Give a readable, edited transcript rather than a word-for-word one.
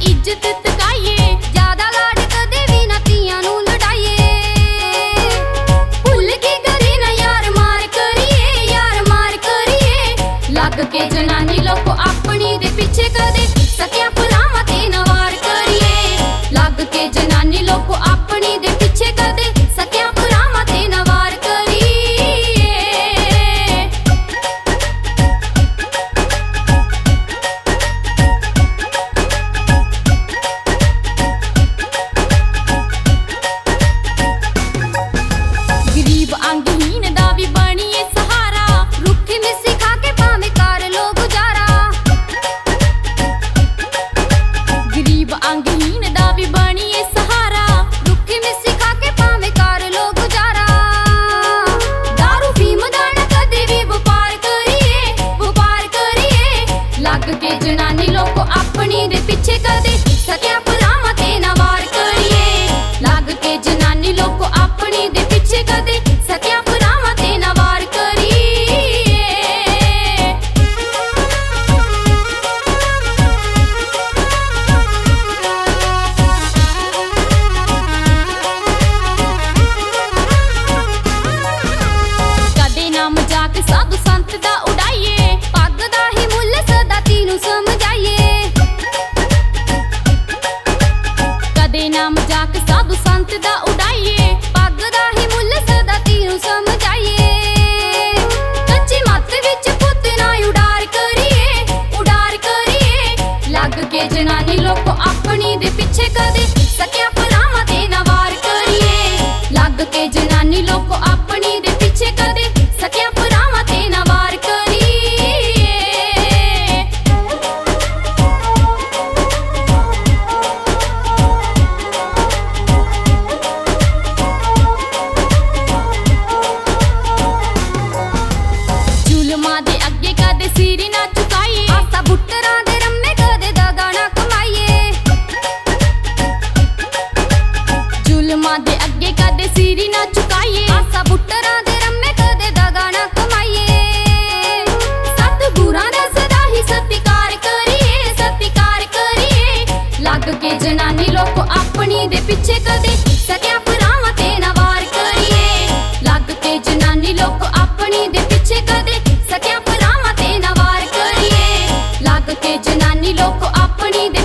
ਇੱਜ਼ਤ ਤਕਾਈਏ, ਜ਼ਿਆਦਾ ਲਾਡ ਕਦੇ ਵੀ ਨਾ ਧੀਆਂ ਨੂੰ ਲੜਾਈਏ। ਭੁੱਲ ਕੇ ਕਦੇ ਨਾ ਯਾਰ ਮਾਰ ਕਰੀਏ, ਯਾਰ ਮਾਰ ਕਰੀਏ। ਲੱਗ ਕੇ ਜਨਾਨੀ ਲੋਕੋ ਆਪਣੀ ਦੇ ਪਿੱਛੇ ਕਦੇ ਸਕਿਆ ਭਰਾਵਾਂ ਤੇ ਨਾ ਵਾਰ ਕਰੀਏ। ਲੱਗ ਕੇ ਜਨਾਨੀ ਲੋਕੋ ਆਪਣੀ ਦੇ ਪਿੱਛੇ ਕਦੇ ਸਕਿਆ ਭਰਾਵਾਂ ਤੇ ਨਾ ਵਾਰ ਕਰੀਏ। ਗਰੀਬ ਅੰਗਹੀਨ ਦਾ ਵੀ ਬਣੀਏ ਸਹਾਰਾ, ਰੁੱਖੀ ਮਿੱਸੀ ਖਾ ਕੇ ਭਾਵੇਂ ਕਰ ਲੋ ਗੁਜ਼ਾਰਾ। ਗਰੀਬ ਅੰਗਹੀਨ ਦਾ ਵੀ ਬਣੀਏ ਸਹਾਰਾ, ਰੁੱਖੀ ਮਿੱਸੀ ਖਾ ਕੇ ਭਾਵੇਂ ਕਰ ਲੋ ਗੁਜ਼ਾਰਾ। ਦਾਰੂ ਫੀਮ ਦਾ ਨਾ ਕਦੇ ਵੀ ਵਪਾਰ ਕਰੀਏ, ਵਪਾਰ ਕਰੀਏ। ਲੱਗ ਕੇ ਜਨਾਨੀ ਲੋਕੋ ਆਪਣੀ ਦੇ ਪਿੱਛੇ ਕਦੇ ਸਕਿਆ ਭਰਾਵਾਂ ਤੇ ਨਾ ਵਾਰ ਕਰੀਏ। ਲੱਗ ਕੇ ਜਨਾਨੀ ਲੋਕੋ ਆਪਣੀ ਦੇ ਪਿੱਛੇ ਕਦੇ ਸਕਿਆ ਭਰਾਵਾਂ ਤੇ ਨਾ ਵਾਰ ਕਰੀਏ। ਕਦੇ ਨਾ ਮਜ਼ਾਕ ਸਾਧੂ ਸੰਤ ਦਾ ਉਡਾਈਏ, ਪੱਗ ਦਾ ਹੀ ਮੁੱਲ ਸਦਾ ਤੀਨੂੰ ਸਮਝਾਈਏ। ਕਦੇ ਨਾ ਮਜ਼ਾਕ ਸਾਧੂ ਸੰਤ ਦਾ ਉਡਾਈਏ, ਪੱਗ ਦਾ ਹੀ ਮੁੱਲ ਸਦਾ ਤੀਨੂੰ ਸਮਝਾਈਏ। ਕੱਚੀ ਮੱਤ ਵਿੱਚ ਪੁੱਤ ਨਾ ਉਡਾਰ ਕਰੀਏ, ਉਡਾਰ ਕਰੀਏ। ਲੱਗ ਕੇ ਜਨਾਨੀ ਲੋਕੋ ਆਪਣੀ ਦੇ ਪਿੱਛੇ ਕਦੇ ਸਕਿਆ ਭਰਾਵਾਂ ਤੇ ਨਾ ਵਾਰ ਕਰੀਏ। ਲੱਗ ਕੇ ਜਨਾਨੀ ਲੋਕੋ ਆਪਣੀ ਦੇ ਪਿੱਛੇ ਕਦੇ ਸਕਿਆ ਭਰਾਵਾਂ ਤੇ ਨਾ ਵਾਰ ਕਰੀਏ। ਜ਼ੁਲਮਾਂ ਦੇ ਅੱਗੇ ਕਦੇ ਸਿਰ ਨਾ ਝੁਕਾਈਏ, ਆਸਾ ਬੁੱਟਰਾਂ ਦੇ ਰੰਮੇ ਕਦੇ ਦਗਾ ਨਾ ਕਮਾਈਏ। ਜ਼ੁਲਮਾਂ ਦੇ ਅੱਗੇ ਕਦੇ ਸਿਰ ਨਾ ਝੁਕਾਈਏ, ਆਸਾ ਬੁੱਟਰਾਂ ਦੇ ਰੰਮੇ ਕਦੇ ਦਗਾ ਨਾ ਕਮਾਈਏ। ਸਤਿਗੁਰਾਂ ਦਾ ਸਦਾ ਹੀ ਸਤਿਕਾਰ ਕਰੀਏ, ਸਤਿਕਾਰ ਕਰੀਏ। ਲੱਗ ਕੇ ਜਨਾਨੀ ਲੋਕੋ ਆਪਣੀ ਦੇ ਪਿੱਛੇ ਕਦੇ ਸਕਿਆ ਭਰਾਵਾਂ ਤੇ ਨਾ ਵਾਰ ਕਰੀਏ। ਲੱਗ ਕੇ ਜਨਾਨੀ ਲੋਕੋ ਆਪਣੀ ਦੇ ਪਿੱਛੇ ਕਦੇ ਸਕਿਆ ਭਰਾਵਾਂ ਤੇ ਨਾ ਵਾਰ ਕਰੀਏ। ਲੱਗ ਕੇ ਜਨਾਨੀ ਲੋਕੋ ਆਪਣੀ